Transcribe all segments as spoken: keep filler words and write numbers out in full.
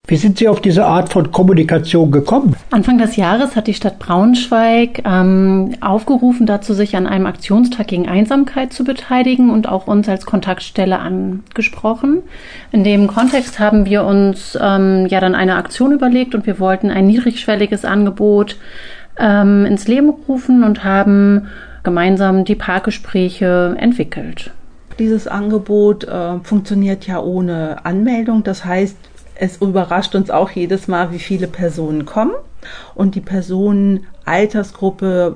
Wie sind Sie auf diese Art von Kommunikation gekommen? Anfang des Jahres hat die Stadt Braunschweig ähm, aufgerufen, dazu sich an einem Aktionstag gegen Einsamkeit zu beteiligen und auch uns als Kontaktstelle angesprochen. In dem Kontext haben wir uns ähm, ja dann eine Aktion überlegt und wir wollten ein niedrigschwelliges Angebot ähm, ins Leben rufen und haben gemeinsam die Parkgespräche entwickelt. Dieses Angebot äh, funktioniert ja ohne Anmeldung. Das heißt, es überrascht uns auch jedes Mal, wie viele Personen kommen. Und die Personenaltersgruppe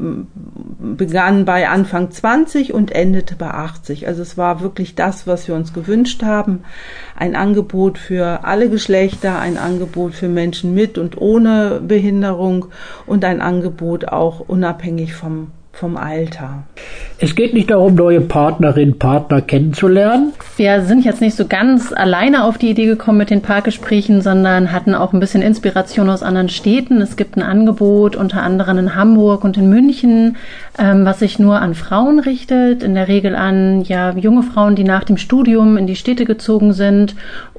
begann bei Anfang zwanzig und endete bei achtzig. Also es war wirklich das, was wir uns gewünscht haben. Ein Angebot für alle Geschlechter, ein Angebot für Menschen mit und ohne Behinderung und ein Angebot auch unabhängig vom vom Alter. Es geht nicht darum, neue Partnerinnen, Partner kennenzulernen. Wir sind jetzt nicht so ganz alleine auf die Idee gekommen mit den Parkgesprächen, sondern hatten auch ein bisschen Inspiration aus anderen Städten. Es gibt ein Angebot, unter anderem in Hamburg und in München, ähm, was sich nur an Frauen richtet, in der Regel an ja junge Frauen, die nach dem Studium in die Städte gezogen sind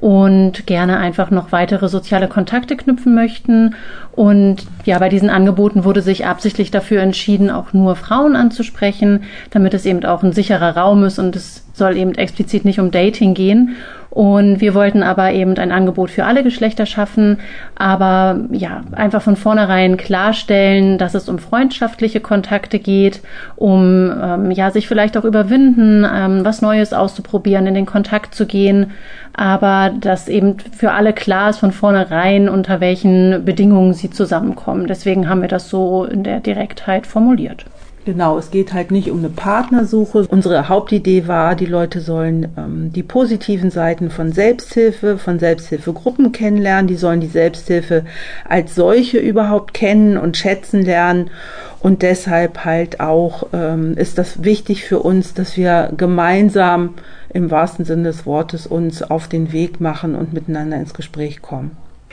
und gerne einfach noch weitere soziale Kontakte knüpfen möchten. Und ja, bei diesen Angeboten wurde sich absichtlich dafür entschieden, auch nur Frauen anzusprechen, damit es eben auch ein sicherer Raum ist und es soll eben explizit nicht um Dating gehen. Und wir wollten aber eben ein Angebot für alle Geschlechter schaffen, aber ja, einfach von vornherein klarstellen, dass es um freundschaftliche Kontakte geht, um ähm, ja sich vielleicht auch überwinden, ähm, was Neues auszuprobieren, in den Kontakt zu gehen, aber dass eben für alle klar ist von vornherein, unter welchen Bedingungen sie zusammenkommen. Deswegen haben wir das so in der Direktheit formuliert. Genau, es geht halt nicht um eine Partnersuche. Unsere Hauptidee war, die Leute sollen ähm, die positiven Seiten von Selbsthilfe, von Selbsthilfegruppen kennenlernen. Die sollen die Selbsthilfe als solche überhaupt kennen und schätzen lernen. Und deshalb halt auch ähm, ist das wichtig für uns, dass wir gemeinsam im wahrsten Sinne des Wortes uns auf den Weg machen und miteinander ins Gespräch kommen.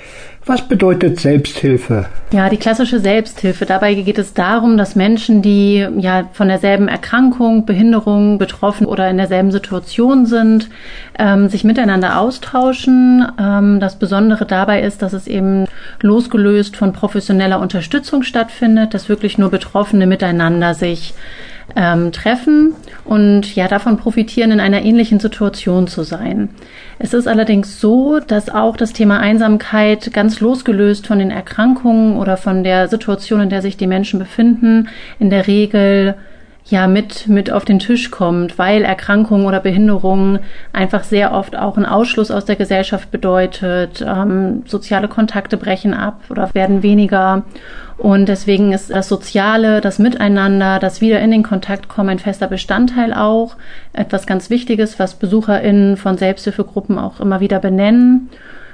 Was bedeutet Selbsthilfe? Ja, die klassische Selbsthilfe. Dabei geht es darum, dass Menschen, die ja von derselben Erkrankung, Behinderung betroffen oder in derselben Situation sind, ähm, sich miteinander austauschen. Ähm, das Besondere dabei ist, dass es eben losgelöst von professioneller Unterstützung stattfindet, dass wirklich nur Betroffene miteinander sich Ähm, treffen und ja davon profitieren, in einer ähnlichen Situation zu sein. Es ist allerdings so, dass auch das Thema Einsamkeit ganz losgelöst von den Erkrankungen oder von der Situation, in der sich die Menschen befinden, in der Regel ja mit mit auf den Tisch kommt, weil Erkrankungen oder Behinderungen einfach sehr oft auch einen Ausschluss aus der Gesellschaft bedeutet. Ähm, soziale Kontakte brechen ab oder werden weniger. Und deswegen ist das Soziale, das Miteinander, das wieder in den Kontakt kommen ein fester Bestandteil auch. Etwas ganz Wichtiges, was BesucherInnen von Selbsthilfegruppen auch immer wieder benennen.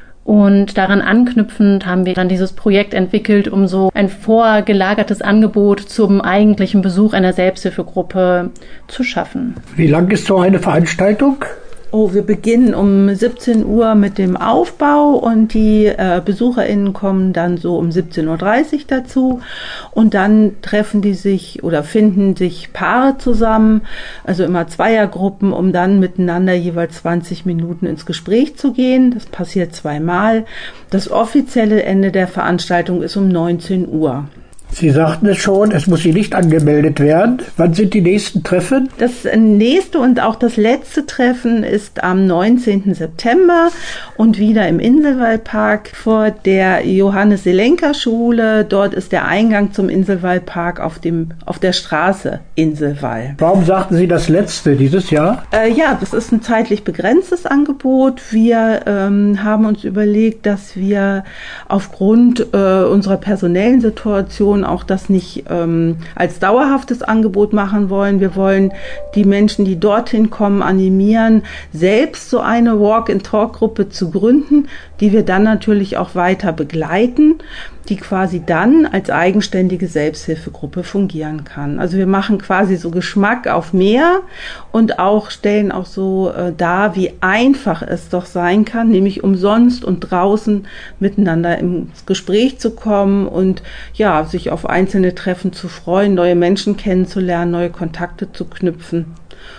Und daran anknüpfend haben wir dann dieses Projekt entwickelt, um so ein vorgelagertes Angebot zum eigentlichen Besuch einer Selbsthilfegruppe zu schaffen. Wie lang ist so eine Veranstaltung? Oh, wir beginnen um siebzehn Uhr mit dem Aufbau und die äh, BesucherInnen kommen dann so um siebzehn Uhr dreißig dazu und dann treffen die sich oder finden sich Paare zusammen, also immer Zweiergruppen, um dann miteinander jeweils zwanzig Minuten ins Gespräch zu gehen. Das passiert zweimal. Das offizielle Ende der Veranstaltung ist um neunzehn Uhr. Sie sagten es schon, es muss hier nicht angemeldet werden. Wann sind die nächsten Treffen? Das nächste und auch das letzte Treffen ist am neunzehnten September und wieder im Inselwaldpark vor der Johannes-Selenka-Schule. Dort ist der Eingang zum Inselwaldpark auf dem auf der Straße Inselwald. Warum sagten Sie das letzte dieses Jahr? Äh, ja, das ist ein zeitlich begrenztes Angebot. Wir ähm, haben uns überlegt, dass wir aufgrund äh, unserer personellen Situation auch das nicht ähm, als dauerhaftes Angebot machen wollen. Wir wollen die Menschen, die dorthin kommen, animieren, selbst so eine Walk-and-Talk-Gruppe zu gründen, die wir dann natürlich auch weiter begleiten, die quasi dann als eigenständige Selbsthilfegruppe fungieren kann. Also wir machen quasi so Geschmack auf mehr und auch stellen auch so äh, dar, wie einfach es doch sein kann, nämlich umsonst und draußen miteinander ins Gespräch zu kommen und ja, sich auf einzelne Treffen zu freuen, neue Menschen kennenzulernen, neue Kontakte zu knüpfen.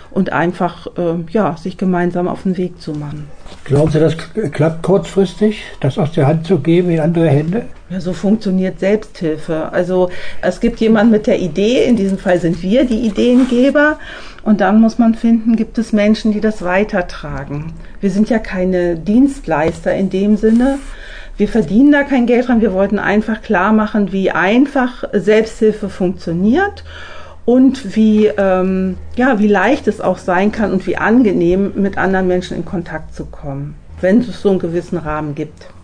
und einfach äh, ja, sich gemeinsam auf den Weg zu machen. Glauben Sie, das klappt kurzfristig, das aus der Hand zu geben in andere Hände? Ja, so funktioniert Selbsthilfe. Also es gibt jemanden mit der Idee, in diesem Fall sind wir die Ideengeber. Und dann muss man finden, gibt es Menschen, die das weitertragen. Wir sind ja keine Dienstleister in dem Sinne. Wir verdienen da kein Geld dran. Wir wollten einfach klar machen, wie einfach Selbsthilfe funktioniert und wie, ähm, ja, wie leicht es auch sein kann und wie angenehm mit anderen Menschen in Kontakt zu kommen, wenn es so einen gewissen Rahmen gibt.